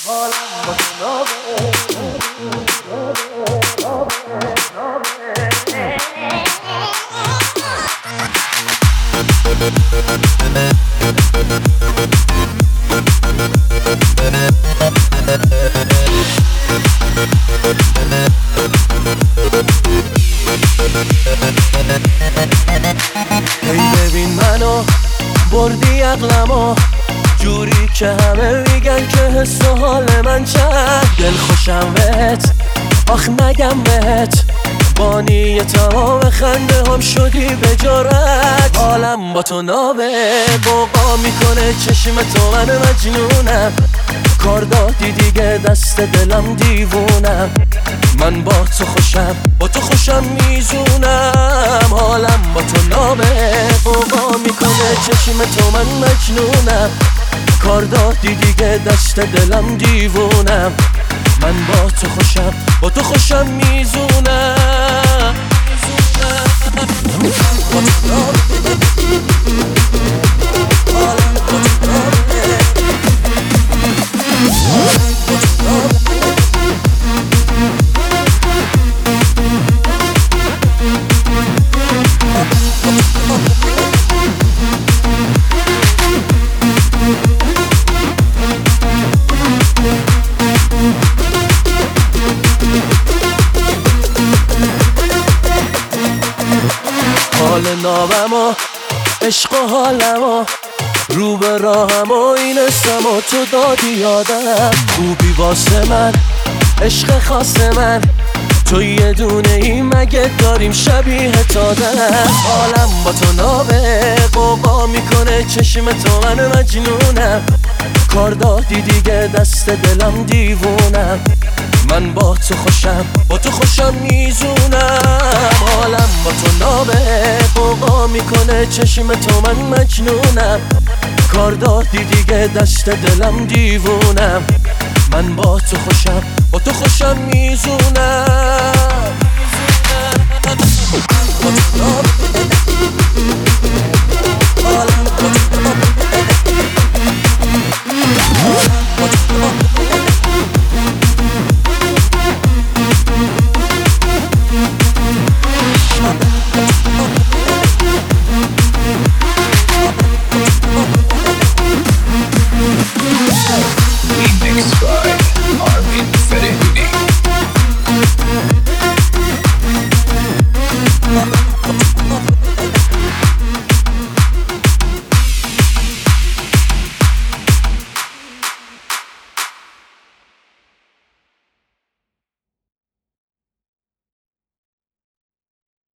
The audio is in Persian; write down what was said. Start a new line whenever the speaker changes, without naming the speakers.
ببین منو بردی عقلمو جوری که همه میگن که حس و حال من چند دل خوشم بهت آخ نگم بهت بانی تمام خنده هم شدی به جرأت حالم با تو نابه بوقا میکنه چشم تو من مجنونم کار دادی دیگه دست دلم دیوونم من با تو خوشم میزونم حالم با تو نابه بوقا میکنه چشم تو من مجنونم کار دادی دیگه دست دلم دیوونم من با تو خوشم میزونم حال نابم و عشق و حالم و رو به راهم و اینستم و تو دادی یادم خوبی واسه من عشق خاص من تو یه دونه ای مگه داریم شبیه تادم حالم با تو نابه قوقا میکنه چشم تو من مجنونم کار دادی دیگه دست دلم دیوونم من با تو خوشم میزونم حالم با تو نابه قوقا میکنه چشم تو من مجنونم کار دادی دیگه دست دلم دیوونم من با تو خوشم میزونم حالم با تو نابه